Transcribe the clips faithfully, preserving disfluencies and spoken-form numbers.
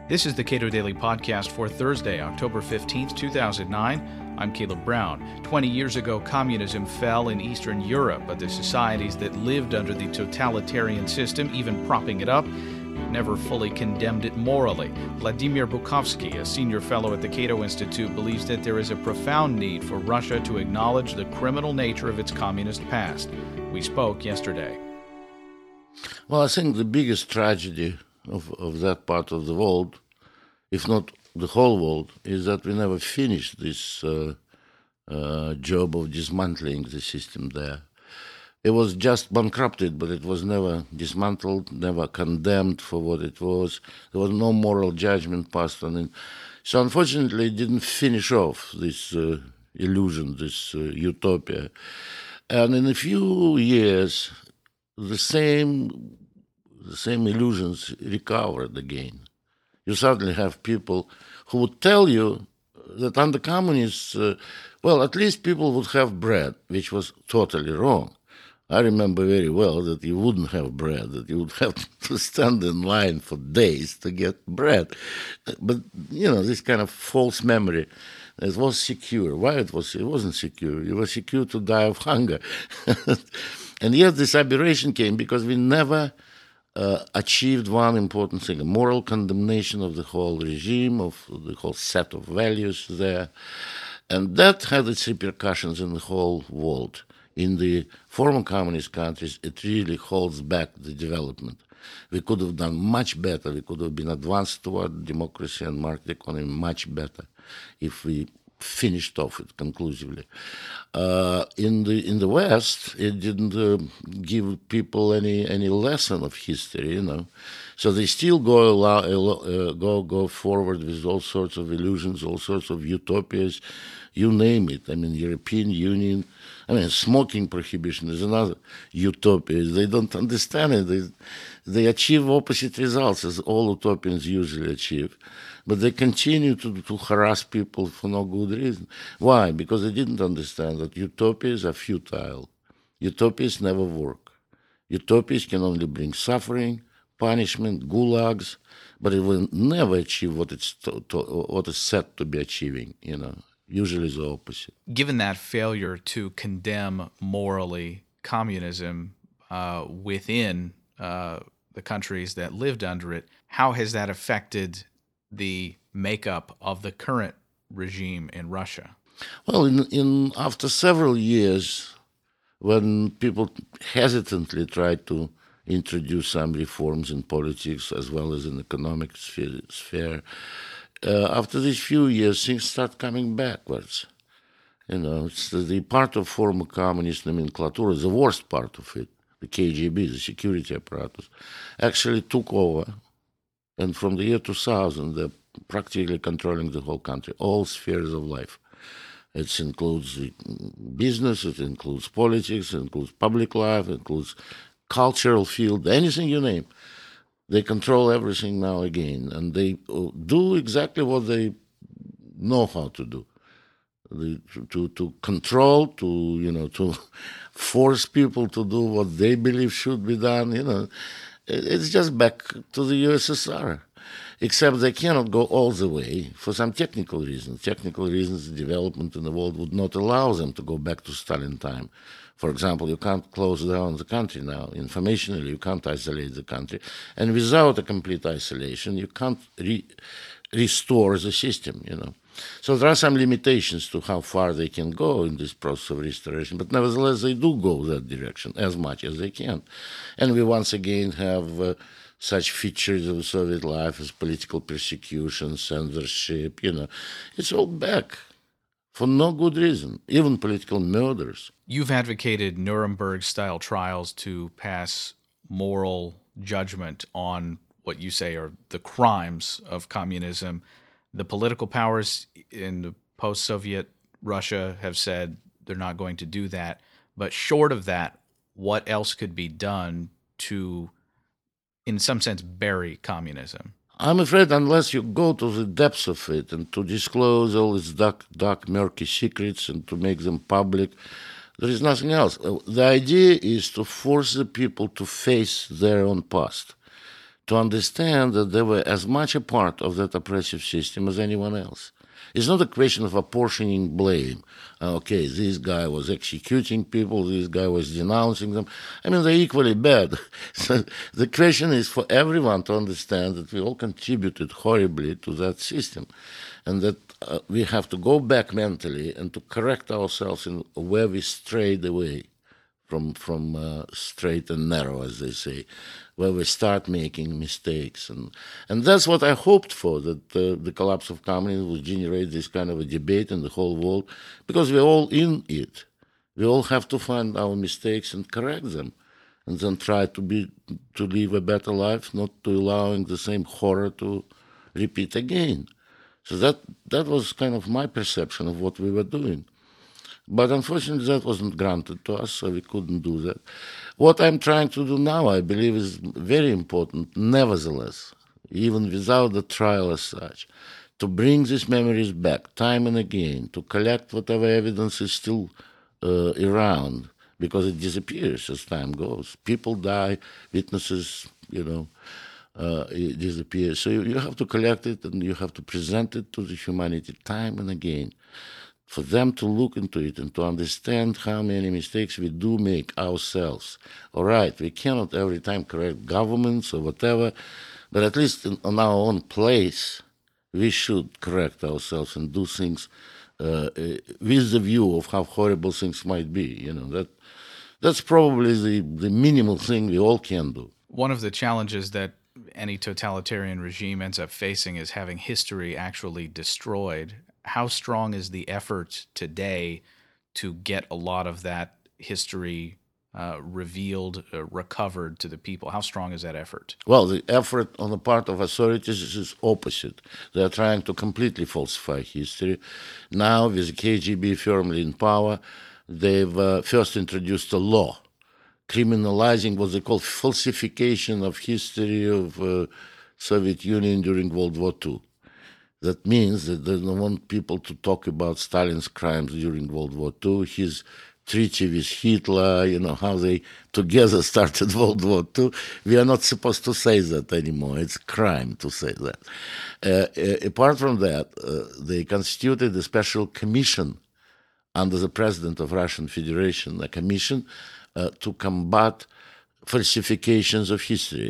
This is the Cato Daily Podcast for Thursday, October fifteenth, two thousand nine. I'm Caleb Brown. Twenty years ago, communism fell in Eastern Europe, but the societies that lived under the totalitarian system, even propping it up, never fully condemned it morally. Vladimir Bukovsky, a senior fellow at the Cato Institute, believes that there is a profound need for Russia to acknowledge the criminal nature of its communist past. We spoke yesterday. Well, I think the biggest tragedy of, of that part of the world, if not the whole world, is that we never finished this uh, uh, job of dismantling the system there. It was just bankrupted, but it was never dismantled, never condemned for what it was. There was no moral judgment passed on it. So unfortunately, it didn't finish off this uh, illusion, this uh, utopia. And in a few years, the same the same illusions recovered again. You suddenly have people who would tell you that under communists, uh, well, at least people would have bread, which was totally wrong. I remember very well that you wouldn't have bread, that you would have to stand in line for days to get bread. But, you know, this kind of false memory, it was secure. Why it was? It wasn't secure. You were secure to die of hunger. And yet this aberration came because we never uh, achieved one important thing, a moral condemnation of the whole regime, of the whole set of values there. And that had its repercussions in the whole world. In the former communist countries, it really holds back the development. We could have done much better. We could have been advanced toward democracy and market economy much better if we finished off it conclusively. Uh, in the in the West, it didn't uh, give people any any lesson of history, you know. So they still go allow, uh, go go forward with all sorts of illusions, all sorts of utopias, you name it. I mean, European Union. I mean, smoking prohibition is another utopia. They don't understand it. They, they achieve opposite results, as all utopians usually achieve. But they continue to, to harass people for no good reason. Why? Because they didn't understand that utopias are futile. Utopias never work. Utopias can only bring suffering, punishment, gulags, but it will never achieve what it's to, to, what it's set to be achieving, you know. Usually the opposite. Given that failure to condemn morally communism uh, within uh, the countries that lived under it, how has that affected the makeup of the current regime in Russia? Well, in, in after several years, when people hesitantly tried to introduce some reforms in politics as well as in economic sphere, sphere Uh, after these few years, things start coming backwards. You know, it's the, the part of former communist nomenclature, the worst part of it, the K G B, the security apparatus, actually took over. And from the year two thousand, they're practically controlling the whole country, all spheres of life. It includes business, it includes politics, it includes public life, it includes cultural field, anything you name. They control everything now again, and they do exactly what they know how to do. They, to to control, to you know, to force people to do what they believe should be done. You know, it's just back to the U S S R, except they cannot go all the way for some technical reasons. Technical reasons, the development in the world would not allow them to go back to Stalin time. For example, you can't close down the country now. Informationally, you can't isolate the country. And without a complete isolation, you can't re- restore the system, you know. So there are some limitations to how far they can go in this process of restoration, but nevertheless, they do go that direction as much as they can. And we once again have uh, such features of Soviet life as political persecution, censorship, you know. It's all back. For no good reason, even political murders. You've advocated Nuremberg-style trials to pass moral judgment on what you say are the crimes of communism. The political powers in the post-Soviet Russia have said they're not going to do that. But short of that, what else could be done to, in some sense, bury communism? I'm afraid unless you go to the depths of it and to disclose all its dark, dark, murky secrets and to make them public, there is nothing else. The idea is to force the people to face their own past, to understand that they were as much a part of that oppressive system as anyone else. It's not a question of apportioning blame. Uh, okay, this guy was executing people, this guy was denouncing them. I mean, they're equally bad. So the question is for everyone to understand that we all contributed horribly to that system, and that uh, we have to go back mentally and to correct ourselves in where we strayed away from from uh, straight and narrow, as they say, where we start making mistakes. And and that's what I hoped for, that uh, the collapse of communism would generate this kind of a debate in the whole world, because we're all in it. We all have to find our mistakes and correct them, and then try to be to live a better life, not to allowing the same horror to repeat again. So that that was kind of my perception of what we were doing. But unfortunately, that wasn't granted to us, so we couldn't do that. What I'm trying to do now, I believe, is very important, nevertheless, even without the trial as such, to bring these memories back time and again, to collect whatever evidence is still uh, around, because it disappears as time goes. People die, witnesses, you know, uh, it disappears. So you, you have to collect it, and you have to present it to the humanity time and again, for them to look into it and to understand how many mistakes we do make ourselves. All right, we cannot every time correct governments or whatever, but at least in, on our own place, we should correct ourselves and do things uh, uh, with the view of how horrible things might be. You know, that that's probably the, the minimal thing we all can do. One of the challenges that any totalitarian regime ends up facing is having history actually destroyed. How strong is the effort today to get a lot of that history uh, revealed, uh, recovered to the people? How strong is that effort? Well, the effort on the part of authorities is opposite. They are trying to completely falsify history. Now, with the K G B firmly in power, they've uh, first introduced a law criminalizing what they call falsification of history of uh, Soviet Union during World War Two. That means that they don't want people to talk about Stalin's crimes during World War Two, his treaty with Hitler, you know, how they together started World War Two. We are not supposed to say that anymore. It's a crime to say that. Uh, uh, apart from that, uh, they constituted a special commission under the president of Russian Federation, a commission uh, to combat falsifications of history.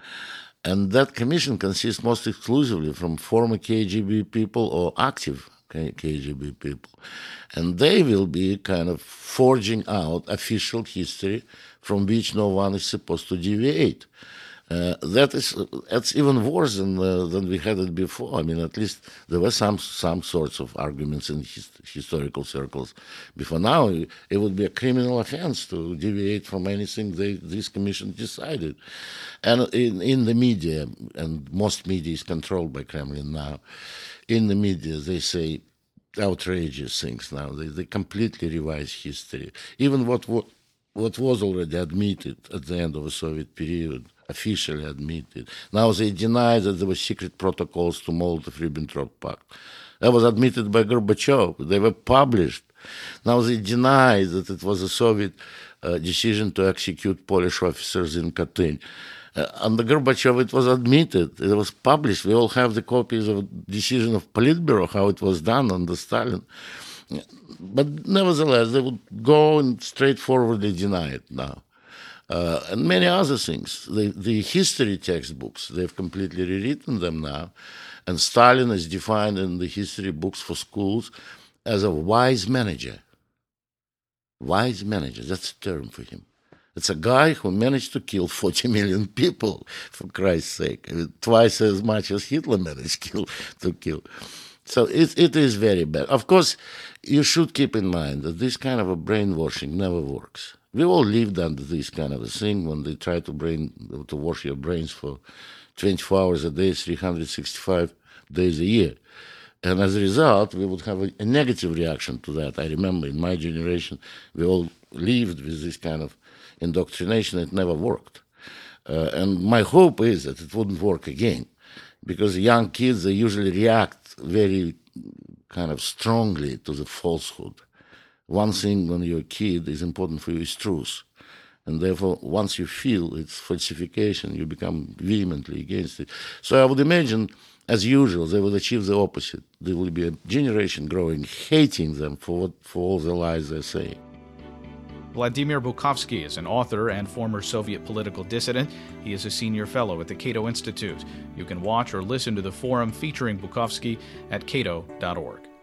And that commission consists most exclusively from former K G B people or active K G B people. And they will be kind of forging out official history from which no one is supposed to deviate. Uh, that is that's even worse than uh, than we had it before. I mean, at least there were some some sorts of arguments in his, historical circles before. Now it would be a criminal offense to deviate from anything they, this commission decided. And in in the media, and most media is controlled by Kremlin now, in the media they say outrageous things now. They they completely revise history, even what what what was already admitted at the end of the Soviet period. Officially admitted. Now they deny that there were secret protocols to Molotov-Ribbentrop Pact. That was admitted by Gorbachev. They were published. Now they deny that it was a Soviet uh, decision to execute Polish officers in Katyn. Uh, under Gorbachev, it was admitted. It was published. We all have the copies of the decision of Politburo, how it was done under Stalin. But nevertheless, they would go and straightforwardly deny it now. Uh, and many other things. The, the history textbooks, they've completely rewritten them now. And Stalin is defined in the history books for schools as a wise manager. Wise manager, that's a term for him. It's a guy who managed to kill forty million people, for Christ's sake. I mean, twice as much as Hitler managed kill, to kill. So it, it is very bad. Of course, you should keep in mind that this kind of a brainwashing never works. We all lived under this kind of a thing when they try to brain to wash your brains for twenty-four hours a day, three hundred sixty-five days a year. And as a result, we would have a, a negative reaction to that. I remember in my generation, we all lived with this kind of indoctrination. It never worked. Uh, and my hope is that it wouldn't work again, because young kids, they usually react very kind of strongly to the falsehood. One thing when you're a kid is important for you is truth. And therefore, once you feel its falsification, you become vehemently against it. So I would imagine, as usual, they will achieve the opposite. There will be a generation growing hating them for what, for all the lies they say. Vladimir Bukovsky is an author and former Soviet political dissident. He is a senior fellow at the Cato Institute. You can watch or listen to the forum featuring Bukovsky at cato dot org.